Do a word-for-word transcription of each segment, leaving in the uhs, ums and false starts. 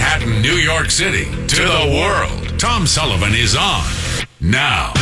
Manhattan, New York City, to the world. Tom Sullivan is on now.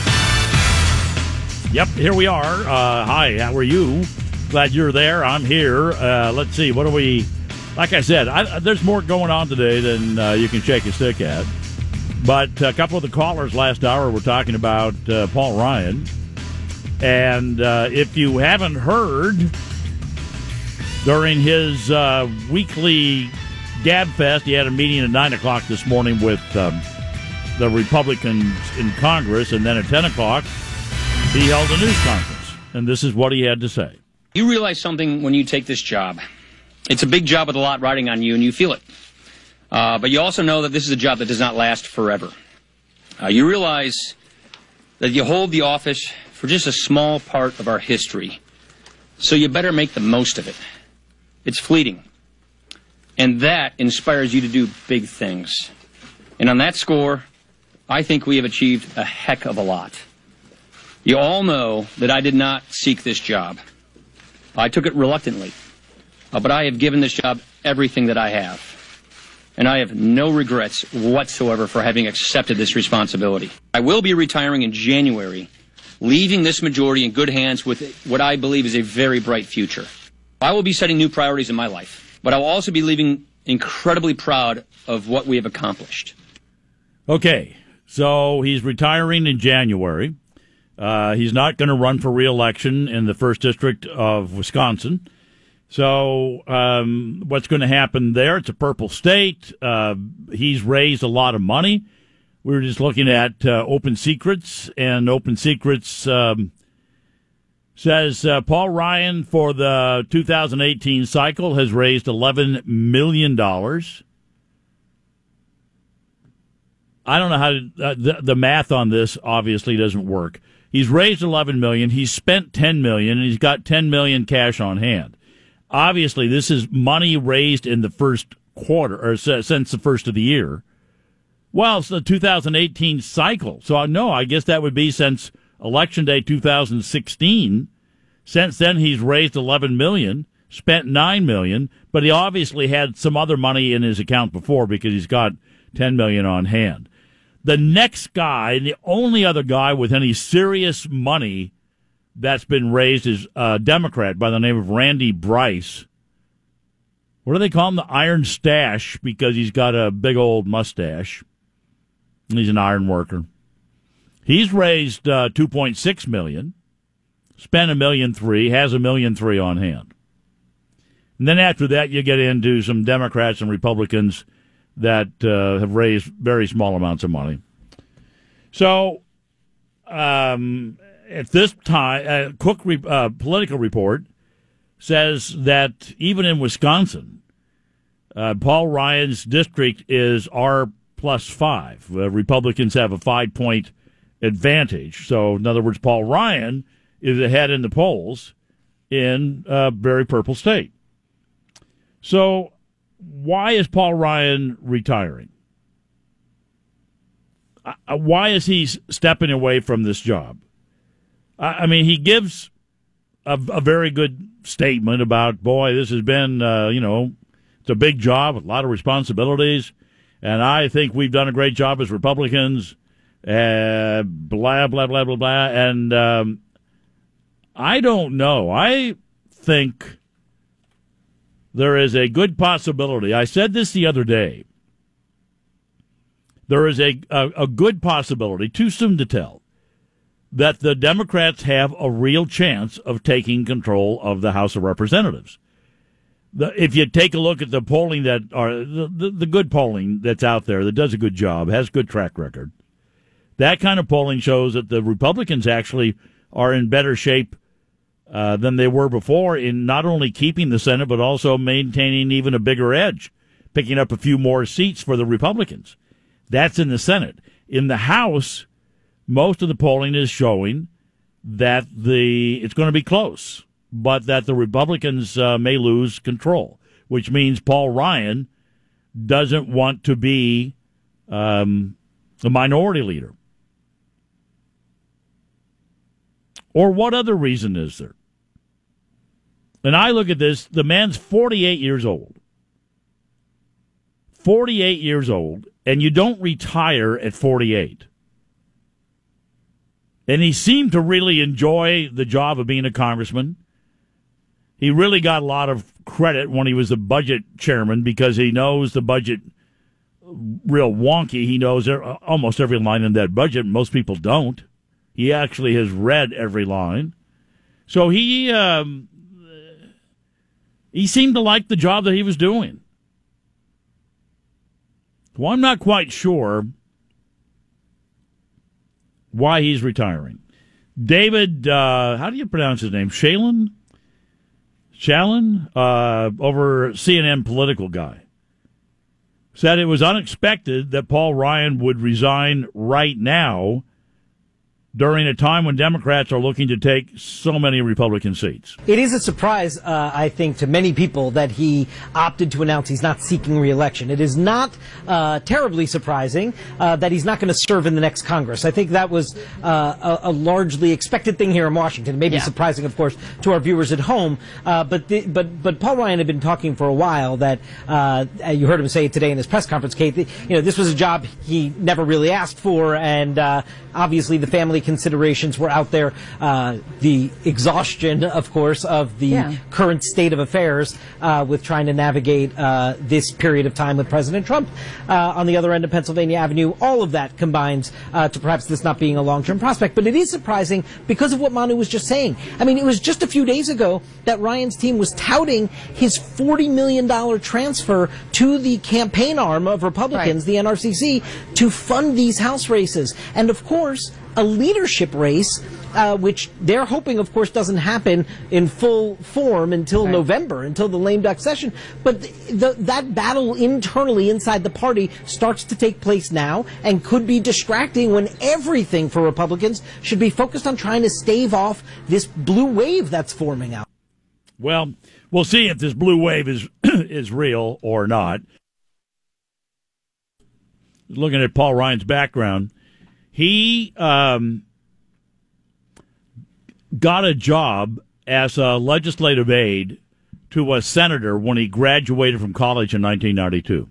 Yep, here we are. Uh, hi, how are you? Glad you're there. I'm here. Uh, let's see, what do we... Like I said, I, there's more going on today than uh, you can shake a stick at. But a couple of the callers last hour were talking about uh, Paul Ryan. And uh, if you haven't heard, during his uh, weekly Gab Fest, he had a meeting at nine o'clock this morning with um, the Republicans in Congress. And then at ten o'clock, he held a news conference. And this is what he had to say. You realize something when you take this job. It's a big job with a lot riding on you, and you feel it. Uh, but you also know that this is a job that does not last forever. Uh, you realize that you hold the office for just a small part of our history. So you better make the most of it. It's fleeting. And that inspires you to do big things. And on that score, I think we have achieved a heck of a lot. You all know that I did not seek this job. I took it reluctantly. Uh, but I have given this job everything that I have. And I have no regrets whatsoever for having accepted this responsibility. I will be retiring in January, leaving this majority in good hands with what I believe is a very bright future. I will be setting new priorities in my life, but I will also be leaving incredibly proud of what we have accomplished. Okay, so he's retiring in January. Uh, he's not going to run for re-election in the first district of Wisconsin. So um, what's going to happen there? It's a purple state. Uh, he's raised a lot of money. We were just looking at uh, Open Secrets, and Open Secrets um, says uh, Paul Ryan for the two thousand eighteen cycle has raised eleven million dollars. I don't know how to, uh, the, the math on this obviously doesn't work. He's raised eleven million dollars. He's spent ten million dollars, and he's got ten million dollars cash on hand. Obviously, this is money raised in the first quarter, or since the first of the year. Well, it's the two thousand eighteen cycle. So, no, I guess that would be since Election Day two thousand sixteen. Since then, he's raised eleven million dollars, spent nine million dollars, but he obviously had some other money in his account before because he's got ten million dollars on hand. The next guy, the only other guy with any serious money that's been raised is a Democrat by the name of Randy Bryce. What do they call him? The Iron Stash, because he's got a big old mustache. He's an iron worker. He's raised uh, two point six million dollars, spent a million three, has a million three on hand. And then after that, you get into some Democrats and Republicans that uh, have raised very small amounts of money. So, um... At this time, uh, Cook re- uh, Political Report says that even in Wisconsin, uh, Paul Ryan's district is R plus five. Uh, Republicans have a five-point advantage. So, in other words, Paul Ryan is ahead in the polls in a very purple state. So, why is Paul Ryan retiring? Uh, why is he stepping away from this job? I mean, he gives a, a very good statement about, boy, this has been, uh, you know, it's a big job with a lot of responsibilities, and I think we've done a great job as Republicans, uh, blah, blah, blah, blah, blah. And um, I don't know. I think there is a good possibility. I said this the other day. There is a, a, a good possibility, too soon to tell, that the Democrats have a real chance of taking control of the House of Representatives. The, if you take a look at the polling that are the, the, the good polling that's out there that does a good job, has good track record, that kind of polling shows that the Republicans actually are in better shape uh, than they were before in not only keeping the Senate but also maintaining even a bigger edge, picking up a few more seats for the Republicans. That's in the Senate. In the House, most of the polling is showing that the it's going to be close, but that the Republicans uh, may lose control, which means Paul Ryan doesn't want to be um, a minority leader. Or what other reason is there? And I look at this, the man's forty-eight years old. forty-eight years old, and you don't retire at forty-eight. And he seemed to really enjoy the job of being a congressman. He really got a lot of credit when he was the budget chairman because he knows the budget real wonky. He knows almost every line in that budget. Most people don't. He actually has read every line. So he um, he seemed to like the job that he was doing. Well, I'm not quite sure why he's retiring. David, uh, how do you pronounce his name? Shalin? Shalin, uh, over C N N political guy, said it was unexpected that Paul Ryan would resign right now during a time when Democrats are looking to take so many Republican seats. It is a surprise, uh, I think, to many people that he opted to announce he's not seeking re-election. It is not uh, terribly surprising uh, that he's not going to serve in the next Congress. I think that was uh, a, a largely expected thing here in Washington. It may be yeah. surprising, of course, to our viewers at home. Uh, but, the, but but Paul Ryan had been talking for a while that uh, you heard him say it today in his press conference, Kate. That, you know, this was a job he never really asked for, and uh, obviously the family considerations were out there. Uh, the exhaustion, of course, of the yeah. current state of affairs uh, with trying to navigate uh, this period of time with President Trump uh, on the other end of Pennsylvania Avenue. All of that combines uh, to perhaps this not being a long-term prospect. But it is surprising because of what Manu was just saying. I mean, it was just a few days ago that Ryan's team was touting his forty million dollars transfer to the campaign arm of Republicans, right. the N R C C, to fund these House races. And, of course, a leadership race, uh, which they're hoping, of course, doesn't happen in full form until right. November, until the lame duck session. But the, the, that battle internally inside the party starts to take place now and could be distracting when everything for Republicans should be focused on trying to stave off this blue wave that's forming out. Well, we'll see if this blue wave is is real or not. Looking at Paul Ryan's background, he um, got a job as a legislative aide to a senator when he graduated from college in nineteen ninety-two.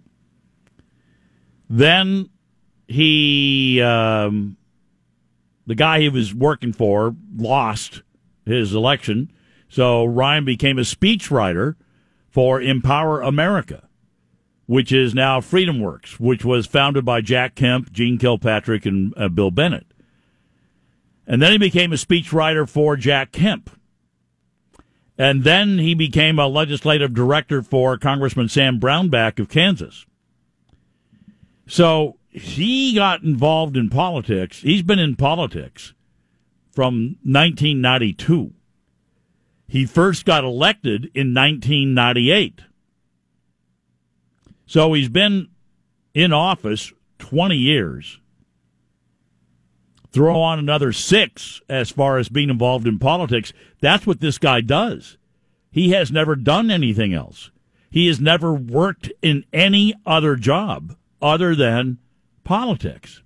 Then he, um, the guy he was working for, lost his election, so Ryan became a speechwriter for Empower America, which is now FreedomWorks, which was founded by Jack Kemp, Gene Kilpatrick, and uh, Bill Bennett. And then he became a speechwriter for Jack Kemp. And then he became a legislative director for Congressman Sam Brownback of Kansas. So he got involved in politics. He's been in politics from nineteen ninety-two. He first got elected in nineteen ninety-eight. So he's been in office twenty years. Throw on another six as far as being involved in politics. That's what this guy does. He has never done anything else. He has never worked in any other job other than politics.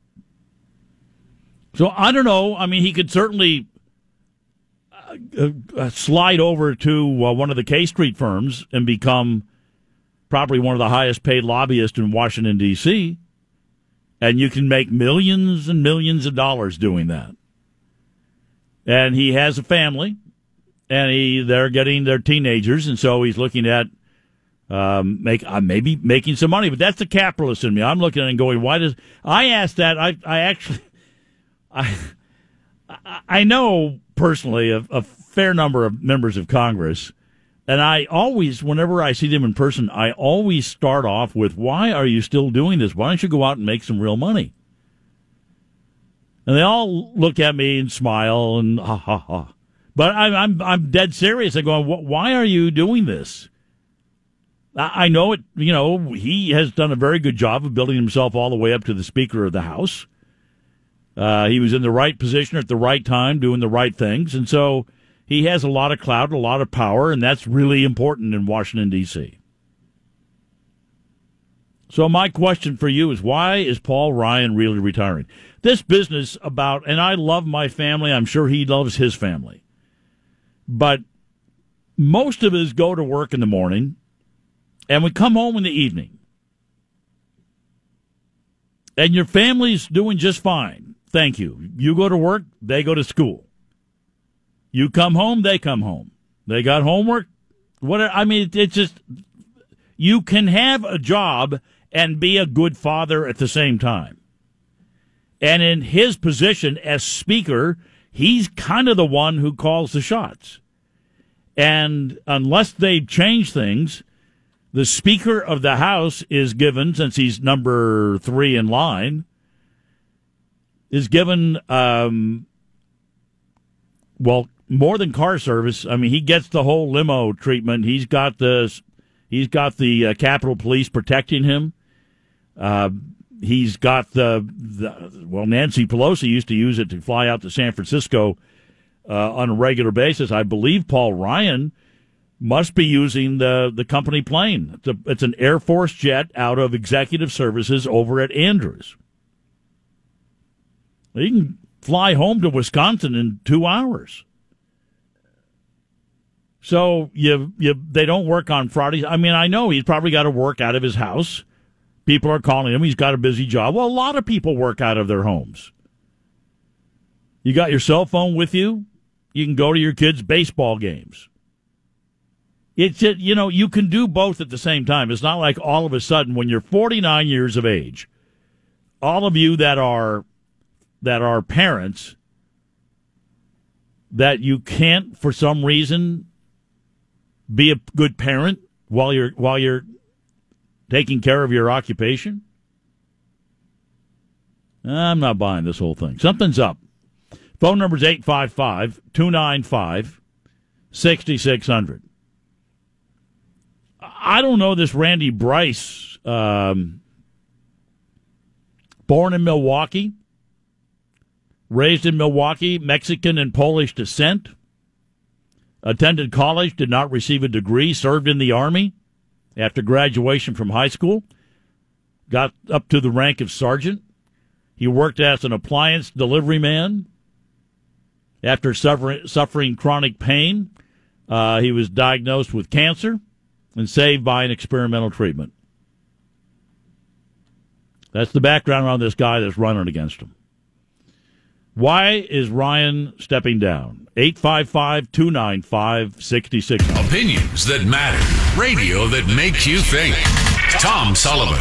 So I don't know. I mean, he could certainly uh, uh, slide over to uh, one of the K Street firms and become probably one of the highest paid lobbyists in Washington, D C, and you can make millions and millions of dollars doing that. And he has a family, and he they're getting their teenagers, and so he's looking at um, make uh, maybe making some money. But that's the capitalist in me. I'm looking at it and going, why does I asked that? I I actually I I know personally a, a fair number of members of Congress. And I always, whenever I see them in person, I always start off with, why are you still doing this? Why don't you go out and make some real money? And they all look at me and smile and ha, ha, ha. But I'm, I'm, I'm dead serious. I'm going, why are you doing this? I know it, you know, he has done a very good job of building himself all the way up to the Speaker of the House. Uh, he was in the right position at the right time, doing the right things. And so he has a lot of clout, a lot of power, and that's really important in Washington, D C. So my question for you is, why is Paul Ryan really retiring? This business about, and I love my family, I'm sure he loves his family, but most of us go to work in the morning, and we come home in the evening. And your family's doing just fine. Thank you. You go to work, they go to school. You come home, they come home. They got homework. What I mean, it's just, you can have a job and be a good father at the same time. And in his position as Speaker, he's kind of the one who calls the shots. And unless they change things, the Speaker of the House is given, since he's number three in line, is given, um, well, more than car service. I mean, he gets the whole limo treatment. He's got the, he's got the uh, Capitol Police protecting him. Uh, he's got the, the, well, Nancy Pelosi used to use it to fly out to San Francisco uh, on a regular basis. I believe Paul Ryan must be using the, the company plane. It's, a, it's an Air Force jet out of Executive Services over at Andrews. He can fly home to Wisconsin in two hours. So you, you, they don't work on Fridays. I mean, I know he's probably got to work out of his house. People are calling him. He's got a busy job. Well, a lot of people work out of their homes. You got your cell phone with you. You can go to your kids' baseball games. It's just, you know, you can do both at the same time. It's not like all of a sudden when you're forty-nine years of age, all of you that are that are parents, that you can't for some reason be a good parent while you're while you're taking care of your occupation. I'm not buying this whole thing. Something's up. Phone number is eight five five, two nine five, six six zero zero. I don't know this Randy Bryce, um, born in Milwaukee, raised in Milwaukee, Mexican and Polish descent, attended college, did not receive a degree, served in the Army after graduation from high school, got up to the rank of sergeant. He worked as an appliance delivery man. After suffering, suffering chronic pain, uh, he was diagnosed with cancer and saved by an experimental treatment. That's the background on this guy that's running against him. Why is Ryan stepping down? eight five five, two nine five, six six zero. Opinions that matter. Radio that makes you think. Tom Sullivan.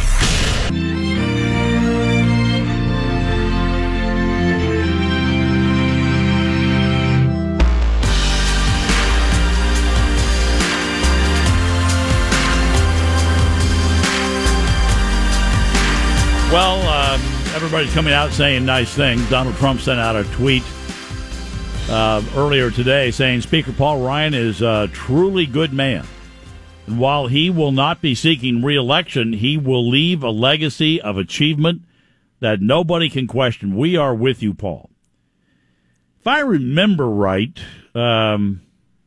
Well, um, everybody's coming out saying nice things. Donald Trump sent out a tweet uh, earlier today saying Speaker Paul Ryan is a truly good man. And while he will not be seeking re-election, he will leave a legacy of achievement that nobody can question. We are with you, Paul. If I remember right, um,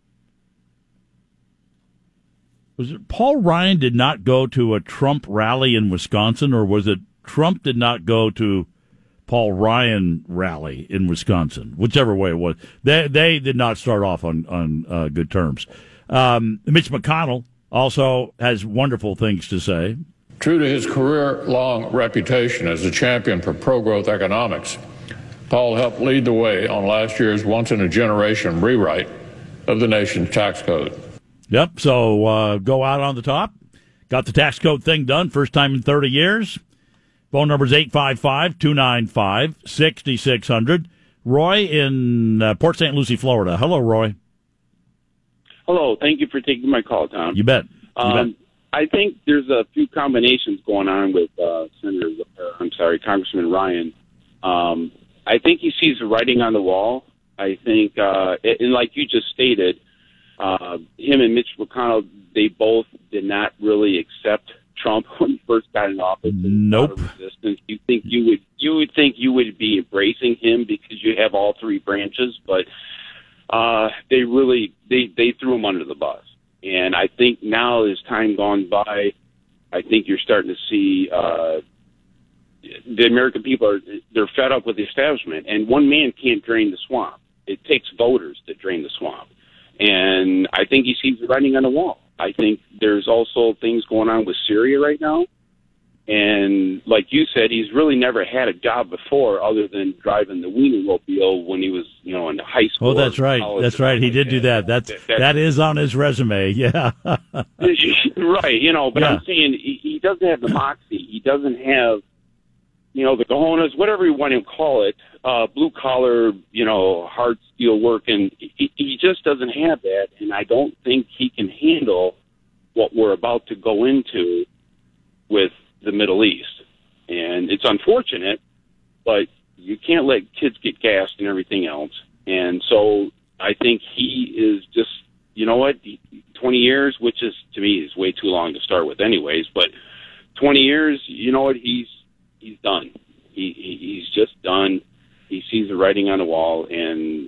was it Paul Ryan did not go to a Trump rally in Wisconsin, or was it Trump did not go to Paul Ryan rally in Wisconsin? Whichever way it was, they they did not start off on on uh, good terms. Um, Mitch McConnell also has wonderful things to say. True to his career-long reputation as a champion for pro-growth economics, Paul helped lead the way on last year's once-in-a-generation rewrite of the nation's tax code. Yep. So uh, go out on the top. Got the tax code thing done, first time in thirty years. Phone number is eight five five, two nine five, six six zero zero. Roy in uh, Port Saint Lucie, Florida. Hello, Roy. Hello. Thank you for taking my call, Tom. You bet. You um, bet. I think there's a few combinations going on with uh, Senator, uh, I'm sorry, Congressman Ryan. Um, I think he sees the writing on the wall. I think, uh, and like you just stated, uh, him and Mitch McConnell, they both did not really accept Trump when he first got in office. Nope. Resistance. You think you would you would think you would be embracing him because you have all three branches, but uh, they really they, they threw him under the bus. And I think now, as time gone by, I think you're starting to see uh, the American people are they're fed up with the establishment, and one man can't drain the swamp. It takes voters to drain the swamp, and I think he sees the writing on the wall. I think there's also things going on with Syria right now And like you said, he's really never had a job before other than driving the Wienermobile when he was, you know, in high school. Oh, that's right. That's right. He did do that. That's, that, that's, that is on his resume. Yeah. Right. You know, but yeah. I'm saying he, he doesn't have the moxie. He doesn't have, you know, the cojones, whatever you want to call it, uh, blue collar, you know, hard steel work. And he, he just doesn't have that. And I don't think he can handle what we're about to go into with the Middle East. And it's unfortunate, but you can't let kids get gassed and everything else. And so I think he is just, you know what, twenty years, which is, to me, is way too long to start with anyways, but twenty years, you know what, he's he's done. He, he He's just done. He sees the writing on the wall. And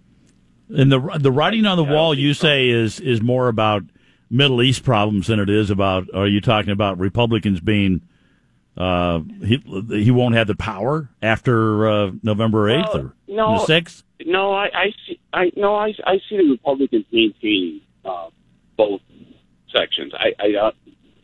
and the the writing on the wall, you say, is is more about Middle East problems than it is about, are you talking about Republicans being, uh, he, he won't have the power after uh, November eighth well, or no, the sixth? No, I, I see, I, no, I, I see the Republicans maintaining uh, both sections. I, I, uh,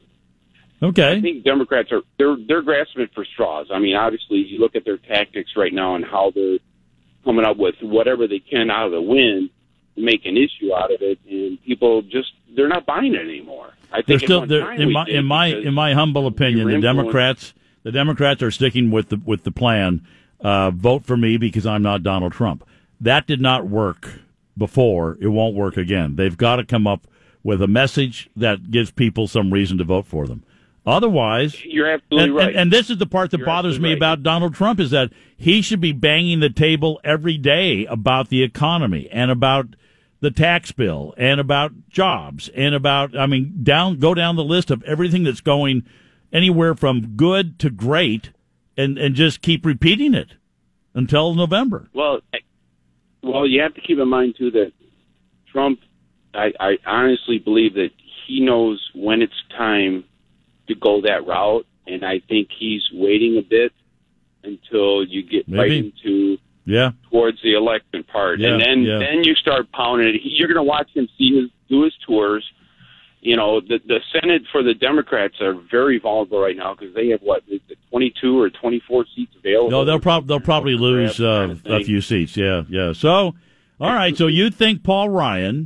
okay. I think Democrats are, they're, they're grasping for straws. I mean, obviously, you look at their tactics right now and how they're coming up with whatever they can out of the wind, make an issue out of it, and people just, they're not buying it anymore. I think they're still, they're, in my in my in my humble opinion, the Democrats the Democrats are sticking with the with the plan. Uh, vote for me because I'm not Donald Trump. That did not work before. It won't work again. They've got to come up with a message that gives people some reason to vote for them. Otherwise, you're absolutely and, right. And, and this is the part that you're bothers me right. about Donald Trump is that he should be banging the table every day about the economy and about the tax bill and about jobs and about, I mean, down go down the list of everything that's going anywhere from good to great, and, and just keep repeating it until November. Well, well, you have to keep in mind too that Trump, I, I honestly believe that he knows when it's time to go that route, and I think he's waiting a bit until you get Maybe. right into yeah towards the election part, yeah, and then yeah. then you start pounding it. You're going to watch him see his do his tours. You know, the the Senate for the Democrats are very vulnerable right now because they have what is it, twenty-two or twenty-four seats available. No, they'll probably they'll probably lose uh, a few seats. Yeah, yeah. So, all right. So you think Paul Ryan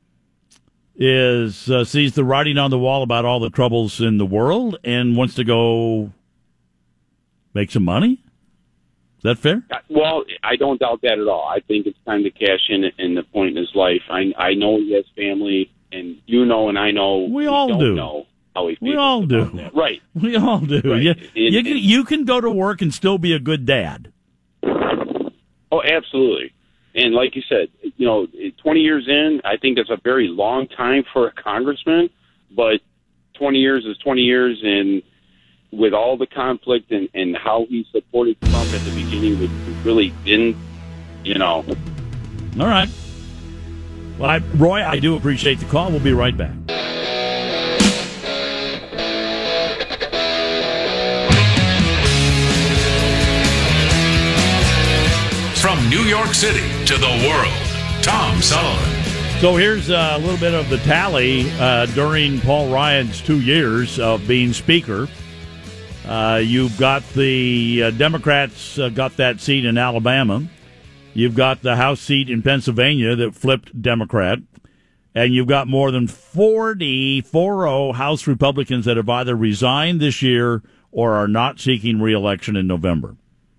is uh, sees the writing on the wall about all the troubles in the world and wants to go make some money? Is that fair? Well, I don't doubt that at all. I think it's time to cash in in the point in his life. I I know he has family, and you know, and I know we all don't do. Know how he feels we all do. That. Right. We all do. Right. You, and, you, and, can, you can go to work and still be a good dad. Oh, absolutely. And like you said, you know, twenty years in, I think that's a very long time for a congressman. But twenty years is twenty years, and with all the conflict and, and how he supported Trump at the beginning, which really didn't, you know. All right. Well, I, Roy, I do appreciate the call. We'll be right back. From New York City to the world, Tom Sullivan. So here's a little bit of the tally uh, during Paul Ryan's two years of being Speaker. Uh, you've got the uh, Democrats uh, got that seat in Alabama. You've got the House seat in Pennsylvania that flipped Democrat. And you've got more than forty, forty House Republicans that have either resigned this year or are not seeking re-election in November.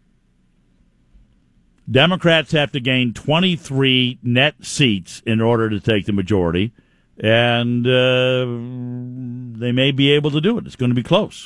Democrats have to gain twenty-three net seats in order to take the majority. And uh, they may be able to do it. It's going to be close.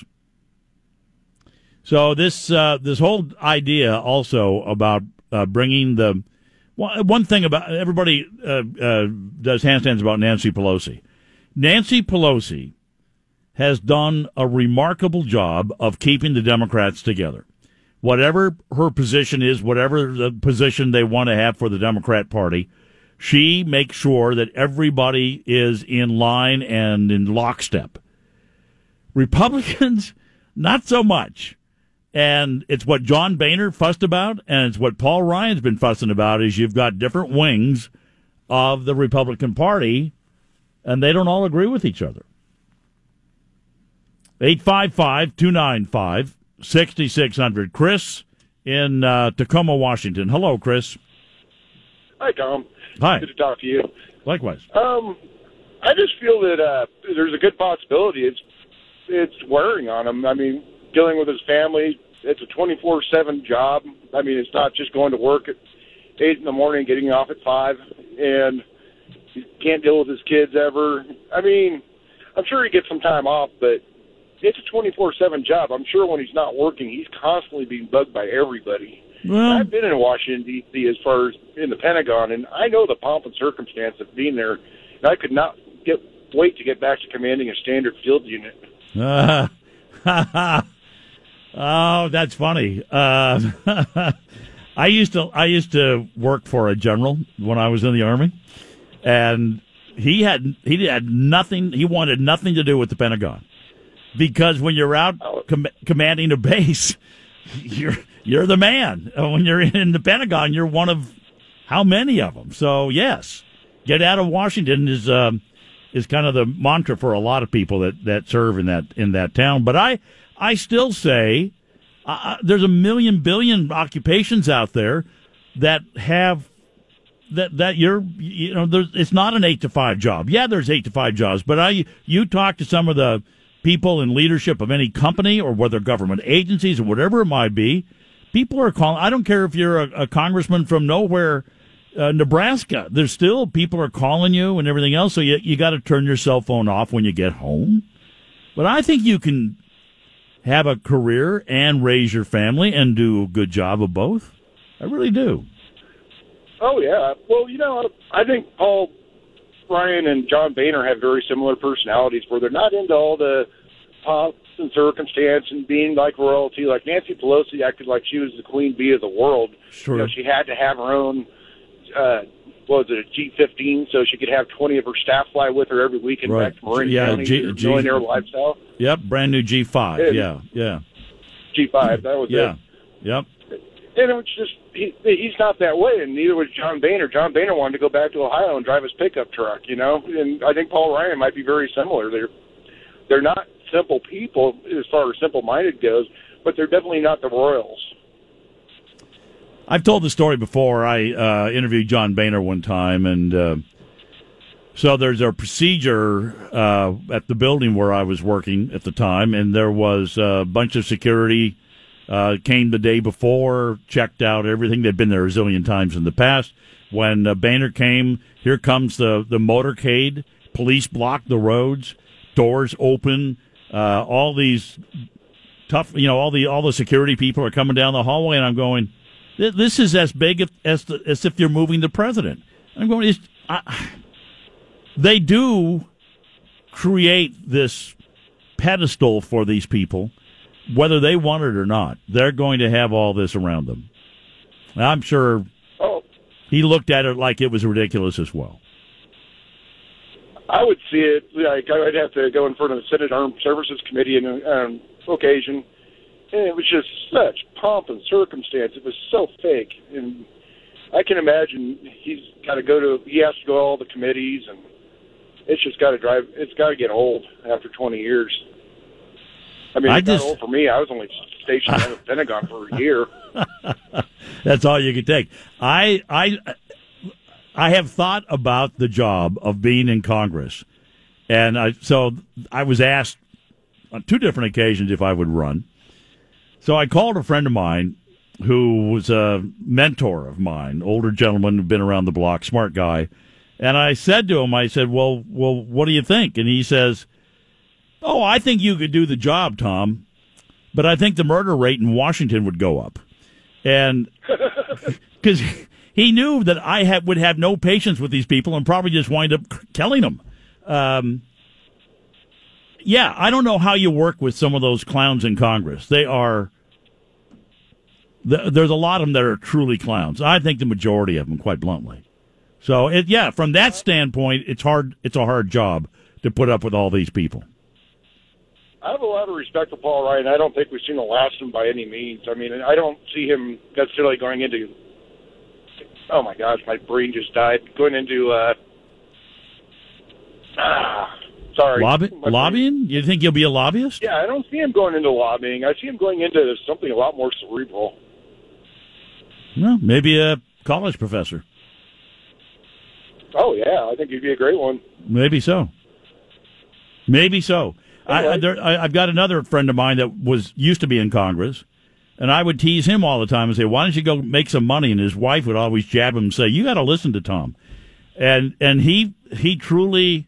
So this uh, this whole idea also about uh, bringing the well, one thing about everybody uh, uh, does handstands about Nancy Pelosi. Nancy Pelosi has done a remarkable job of keeping the Democrats together. Whatever her position is, whatever the position they want to have for the Democrat Party, she makes sure that everybody is in line and in lockstep. Republicans, not so much. And it's what John Boehner fussed about, and it's what Paul Ryan's been fussing about, is you've got different wings of the Republican Party, and they don't all agree with each other. eight five five, two nine five, six six zero zero. Chris in uh, Tacoma, Washington. Hello, Chris. Hi, Tom. Hi. Good to talk to you. Likewise. Um, I just feel that uh, there's a good possibility it's it's wearing on him. I mean, dealing with his family, it's a twenty-four seven job. I mean, it's not just going to work at eight in the morning, getting off at five, and he can't deal with his kids ever. I mean, I'm sure he gets some time off, but it's a twenty-four seven job. I'm sure when he's not working, he's constantly being bugged by everybody. Well, I've been in Washington, D C as far as in the Pentagon, and I know the pomp and circumstance of being there, and I could not get wait to get back to commanding a standard field unit. Uh, oh, that's funny. Uh, I used to I used to work for a general when I was in the Army, and he had he had nothing. He wanted nothing to do with the Pentagon, because when you're out com- commanding a base, you're you're the man. When you're in the Pentagon, you're one of how many of them? So yes, get out of Washington is um, is kind of the mantra for a lot of people that, that serve in that in that town. But I I still say uh, there's a million billion occupations out there that have that that you're you know there's it's not an eight to five job. Yeah, there's eight to five jobs, but I you talk to some of the people in leadership of any company or whether government agencies or whatever it might be, people are calling. I don't care if you're a, a congressman from nowhere, uh, Nebraska. There's still people are calling you and everything else. So you you got to turn your cell phone off when you get home. But I think you can have a career and raise your family and do a good job of both. I really do. Oh yeah. Well, you know, I think Paul Ryan and John Boehner have very similar personalities where they're not into all the pomp and circumstance and being like royalty. Like Nancy Pelosi acted like she was the queen bee of the world. Sure. You know, she had to have her own, uh, what was it, a G fifteen, so she could have twenty of her staff fly with her every weekend Right. back to Marin Yeah, County, G- to G- millionaire lifestyle. Yep, brand new G five. And yeah, yeah. G five, that was Yeah, it. yep. And it was just, he, he's not that way, and neither was John Boehner. John Boehner wanted to go back to Ohio and drive his pickup truck, you know? And I think Paul Ryan might be very similar. They're, they're not simple people as far as simple-minded goes, but they're definitely not the Royals. I've told the story before. I uh, interviewed John Boehner one time, and uh, so there's a procedure uh, at the building where I was working at the time, and there was a bunch of security uh, came the day before, checked out everything. They'd been there a zillion times in the past. When uh, Boehner came, here comes the, the motorcade. Police block the roads, doors open. Uh, all these tough, you know, all the all the security people are coming down the hallway, and I'm going, this is as big as as, the, as if you're moving the president. I'm going, it's, I, they do create this pedestal for these people, whether they want it or not. They're going to have all this around them. I'm sure Oh, he looked at it like it was ridiculous as well. I would see it, like, I'd have to go in front of the Senate Armed Services Committee on um, occasion, and it was just such pomp and circumstance. It was so fake, and I can imagine he's got to go to, he has to go to all the committees, and it's just got to drive, it's got to get old after twenty years. I mean, I it's just, not old for me. I was only stationed at the Pentagon for a year. That's all you could take. I, I, I have thought about the job of being in Congress, and I, so I was asked on two different occasions if I would run. So I called a friend of mine who was a mentor of mine, older gentleman who'd been around the block, smart guy, and I said to him, I said, well, well, what do you think? And he says, oh, I think you could do the job, Tom, but I think the murder rate in Washington would go up. And because he knew that I have, would have no patience with these people and probably just wind up killing them. Um, yeah, I don't know how you work with some of those clowns in Congress. They are, there's a lot of them that are truly clowns. I think the majority of them, quite bluntly. So, it, yeah, from that standpoint, it's hard. It's a hard job to put up with all these people. I have a lot of respect for Paul Ryan. I don't think we've seen the last of him by any means. I mean, I don't see him necessarily going into, oh my gosh, my brain just died, going into, uh, ah, Sorry. Lobby, My lobbying? You think you'll be a lobbyist? Yeah, I don't see him going into lobbying. I see him going into something a lot more cerebral. Well, maybe a college professor. Oh, yeah, I think he'd be a great one. Maybe so. Maybe so. I, I, there, I, I've got another friend of mine that was used to be in Congress, and I would tease him all the time and say, why don't you go make some money? And his wife would always jab him and say, you got to listen to Tom. And and he he truly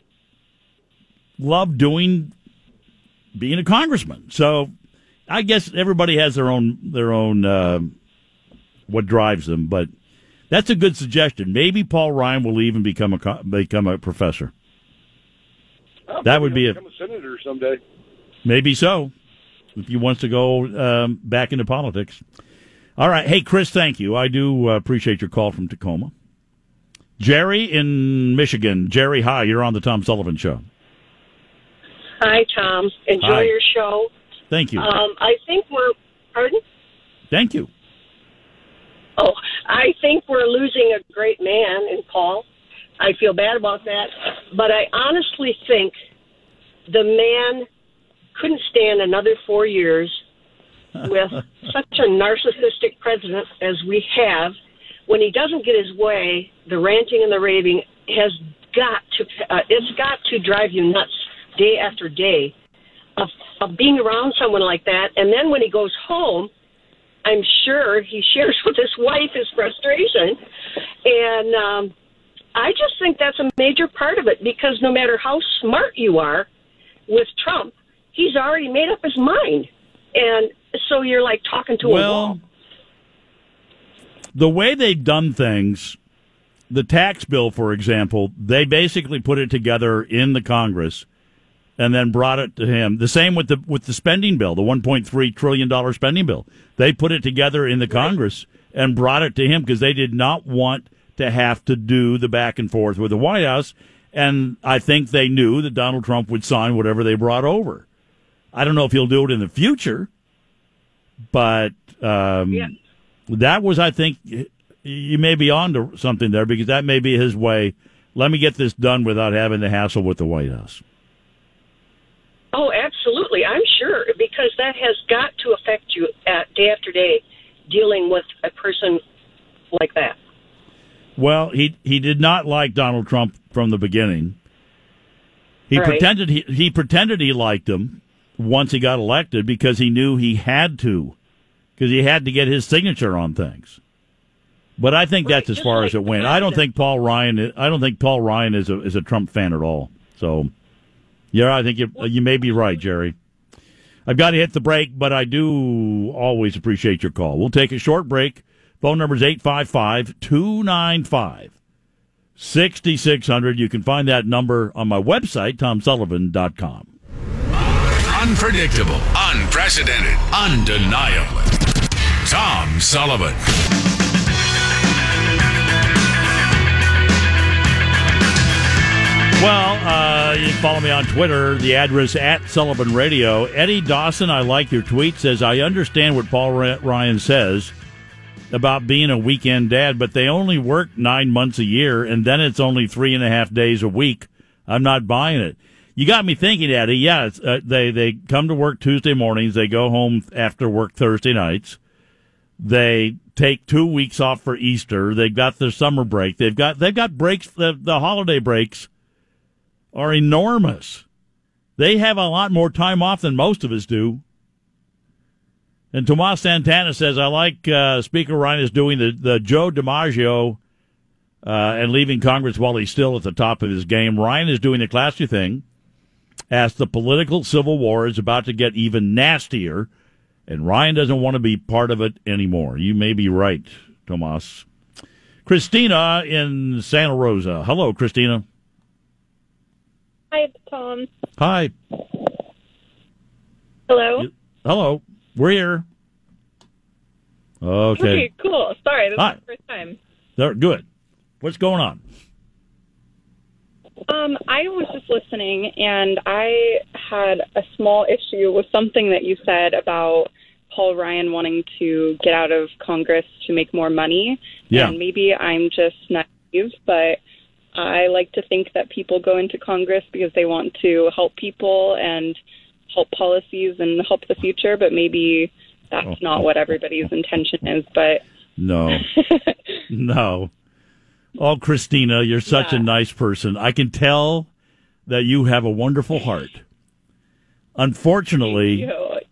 loved doing, being a congressman. So I guess everybody has their own, their own uh, what drives them, but that's a good suggestion. Maybe Paul Ryan will even become a become a professor. Oh, that would be a, become a senator someday. Maybe so, if he wants to go um, back into politics. All right. Hey, Chris, thank you. I do uh, appreciate your call from Tacoma. Jerry in Michigan. Jerry, hi. You're on the Tom Sullivan Show. Hi, Tom. Enjoy Hi. your show. Thank you. Um, I think we're... Pardon? Thank you. Oh, I think we're losing a great man in Paul. I feel bad about that. But I honestly think the man couldn't stand another four years with such a narcissistic president as we have. When he doesn't get his way, the ranting and the raving has got to, uh, it's got to drive you nuts day after day of, of being around someone like that. And then when he goes home, I'm sure he shares with his wife his frustration. And um, I just think that's a major part of it, because no matter how smart you are with Trump, he's already made up his mind. And so you're like talking to well, a wall. The way they've done things, the tax bill, for example, they basically put it together in the Congress and then brought it to him. The same with the with the spending bill, the one point three trillion dollars spending bill. They put it together in the right. Congress and brought it to him because they did not want to have to do the back and forth with the White House. And I think they knew that Donald Trump would sign whatever they brought over. I don't know if he'll do it in the future, but um, yeah. that was, I think, you may be on to something there, because that may be his way. Let me get this done without having the hassle with the White House. Oh, absolutely. I'm sure, because that has got to affect you at day after day dealing with a person like that. Well, he he did not like Donald Trump from the beginning. He right. pretended he he pretended he liked him once he got elected, because he knew he had to, because he had to get his signature on things. But I think right. that's as Just far like as it went. I don't think Paul Ryan. I don't think Paul Ryan is a is a Trump fan at all. So, yeah, I think you you may be right, Jerry. I've got to hit the break, but I do always appreciate your call. We'll take a short break. Phone number is eight five five, two nine five, six six zero zero. You can find that number on my website, tom sullivan dot com. Unpredictable, unprecedented, undeniable. Tom Sullivan. Well, uh, you can follow me on Twitter, the address at Sullivan Radio. Eddie Dawson, I like your tweet, says, I understand what Paul Ryan says about being a weekend dad, but they only work nine months a year, and then it's only three and a half days a week. I'm not buying it. You got me thinking, Eddie. Yeah, it's, uh, they they come to work Tuesday mornings. They go home after work Thursday nights. They take two weeks off for Easter. They've got their summer break. They've got they've got breaks. The, the holiday breaks are enormous. They have a lot more time off than most of us do. And Tomas Santana says, I like uh, Speaker Ryan is doing the, the Joe DiMaggio uh, and leaving Congress while he's still at the top of his game. Ryan is doing the classy thing as the political civil war is about to get even nastier, and Ryan doesn't want to be part of it anymore. You may be right, Tomas. Christina in Santa Rosa. Hello, Christina. Hi, Tom. Hi. Hello. Hello. We're here. Okay. Okay, cool. Sorry, this Hi. is the first time. They're good. What's going on? Um, I was just listening, and I had a small issue with something that you said about Paul Ryan wanting to get out of Congress to make more money. Yeah. And maybe I'm just naive, but I like to think that people go into Congress because they want to help people and help policies and help the future, but maybe that's not what everybody's intention is. But no, no. Oh, Christina, you're such yeah. a nice person. I can tell that you have a wonderful heart. Unfortunately,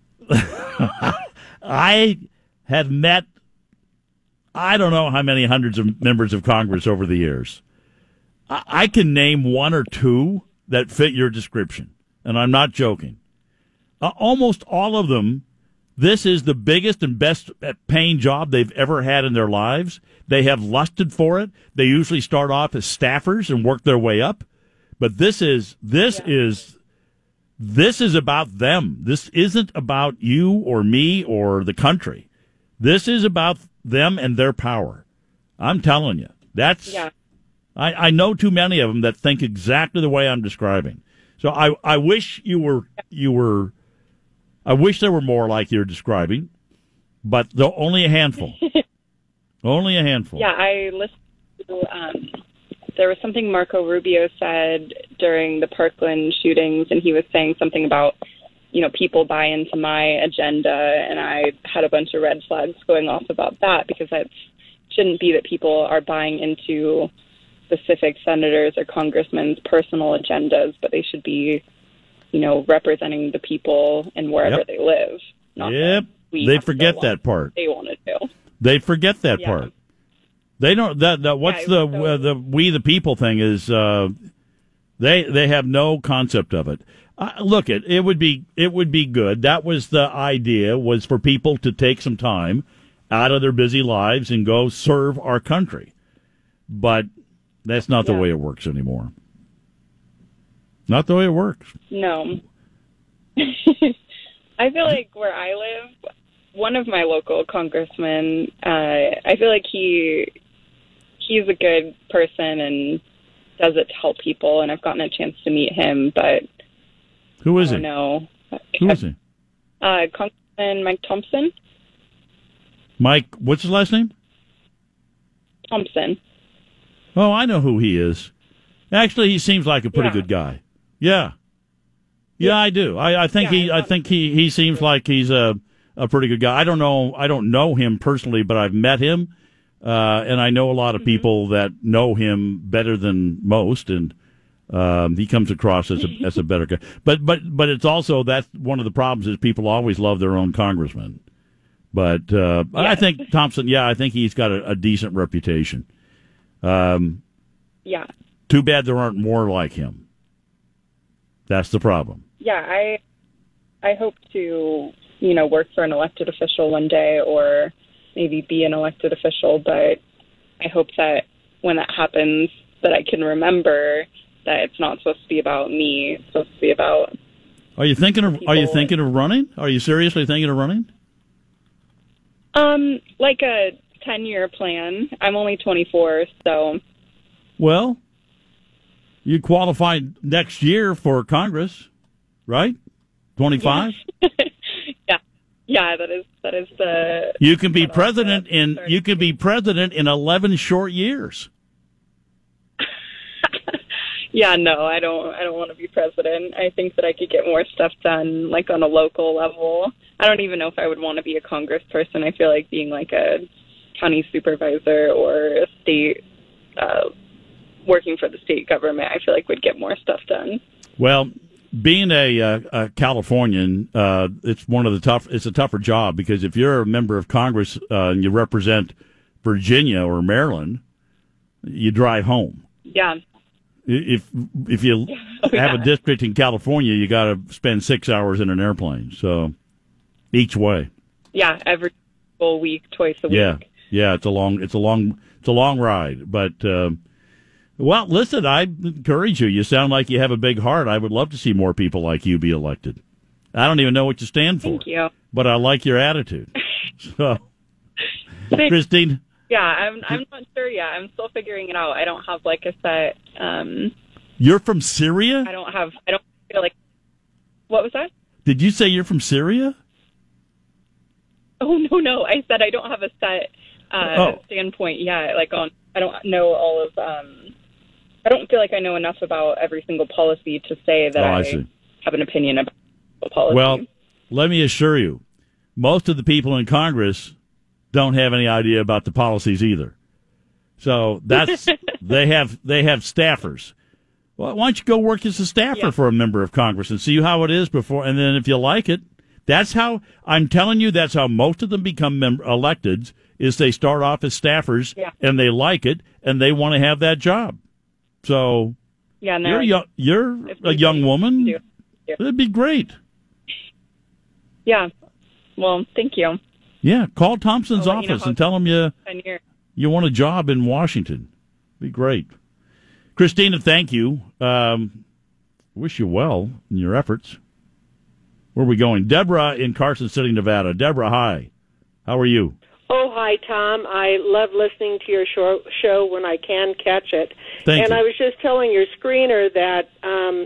I have met, I don't know how many hundreds of members of Congress over the years. I, I can name one or two that fit your description, and I'm not joking. Uh, almost all of them, this is the biggest and best paying job they've ever had in their lives. They have lusted for it. They usually start off as staffers and work their way up. But this is this yeah. is this is about them. This isn't about you or me or the country. This is about them and their power. I'm telling you. That's yeah. I, I know too many of them that think exactly the way I'm describing. So I, I wish you were you were I wish there were more like you're describing, but the, only a handful. Only a handful. Yeah, I listened to, um, there was something Marco Rubio said during the Parkland shootings, and he was saying something about, you know, people buy into my agenda, and I had a bunch of red flags going off about that, because it shouldn't be that people are buying into specific senators or congressmen's personal agendas, but they should be, you know, representing the people and wherever yep. they live. Not yep, they forget that part. They want to do. They forget that yeah. part. They don't. That, that what's yeah, the so, uh, the we the people thing is. Uh, they they have no concept of it. Uh, look, it it would be it would be good. That was the idea, was for people to take some time out of their busy lives and go serve our country. But that's not the yeah. way it works anymore. Not the way it works. No. I feel like where I live, one of my local congressmen, uh, I feel like he he's a good person and does it to help people, and I've gotten a chance to meet him, but who is I he? don't know. Who is he? Uh, Congressman Mike Thompson. Mike, what's his last name? Thompson. Oh, I know who he is. Actually, he seems like a pretty Yeah. good guy. Yeah. Yeah, I do. I, I think Yeah, he. I I think he, he seems like he's a a pretty good guy. I don't know. I don't know him personally, but I've met him, uh, and I know a lot of Mm-hmm. people that know him better than most, and um, he comes across as a as a better guy. But but but it's also, that's one of the problems, is people always love their own congressman. But uh, Yes. I think Thompson. Yeah, I think he's got a, a decent reputation. Um, Yeah. too bad there aren't more like him. That's the problem. Yeah, I I hope to, you know, work for an elected official one day, or maybe be an elected official, but I hope that when that happens, that I can remember that it's not supposed to be about me. It's supposed to be about Are you thinking of Are you people. thinking of running? Are you seriously thinking of running? um like a ten-year plan. I'm only twenty-four, so Well, you qualify next year for Congress, right? twenty-five? yeah. Yeah, that is that is the You can be cutoff, president uh, in you can be president in eleven short years. Yeah, no, I don't I don't want to be president. I think that I could get more stuff done, like, on a local level. I don't even know if I would want to be a congressperson. I feel like being like a county supervisor or a state uh, working for the state government, I feel like would get more stuff done. Well, being a, uh, a Californian, uh, it's one of the tough. It's a tougher job, because if you're a member of Congress uh, and you represent Virginia or Maryland, you drive home. Yeah. If if you Oh, have yeah. a district in California, you got to spend six hours in an airplane. So each way. Yeah, every full week, twice a Yeah, week. yeah. It's a long. It's a long. It's a long ride. But uh, well, listen. I encourage you. You sound like you have a big heart. I would love to see more people like you be elected. I don't even know what you stand for. Thank you. But I like your attitude. So, Christine. Yeah, I'm I'm not sure yet. I'm still figuring it out. I don't have like a set. Um, You're from Syria? I don't have. I don't feel like. What was that? Did you say you're from Syria? Oh no, no. I said I don't have a set uh, Oh. standpoint yet. Like on, I don't know all of. Um, I don't feel like I know enough about every single policy to say that Oh, I I, see. have an opinion about the policy. Well, let me assure you, most of the people in Congress don't have any idea about the policies either. So that's they have they have staffers. Well, why don't you go work as a staffer Yeah. for a member of Congress and see how it is before, and then if you like it, that's how I'm telling you. That's how most of them become mem- electeds. Is they start off as staffers Yeah. and they like it and they want to have that job. So yeah, no, you're young, you're if a we young do, woman. do. Yeah. That'd be great. Yeah. Well, thank you. Yeah, call Thompson's I'll let you know office how and tell him you ten years. you want a job in Washington. Be great. Christina, thank you. Um, wish you well in your efforts. Where are we going? Deborah in Carson City, Nevada. Deborah, hi. How are you? Oh, hi, Tom. I love listening to your show, show when I can catch it. Thank and you. I was just telling your screener that um,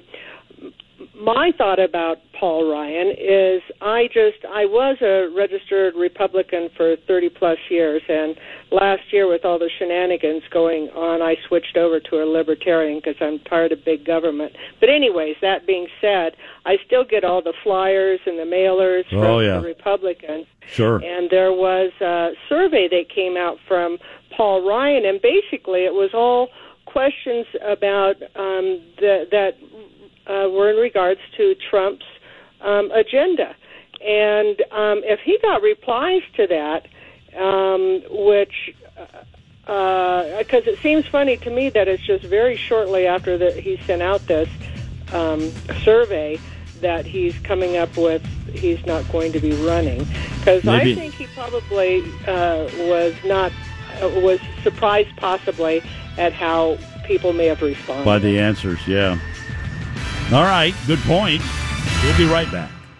my thought about Paul Ryan is I just, I was a registered Republican for thirty plus years, and last year with all the shenanigans going on, I switched over to a libertarian because I'm tired of big government. But anyways, that being said, I still get all the flyers and the mailers from Oh, yeah. the Republicans. Sure. And there was a survey that came out from Paul Ryan, and basically it was all questions about um, the, that uh, were in regards to Trump's um, agenda. And um, if he got replies to that, um, which, because uh, it seems funny to me that it's just very shortly after that he sent out this um, survey that he's coming up with he's not going to be running. Because I Maybe. think he probably uh, was not, uh, was surprised possibly at how people may have responded. By the answers, yeah. All right, good point. We'll be right back.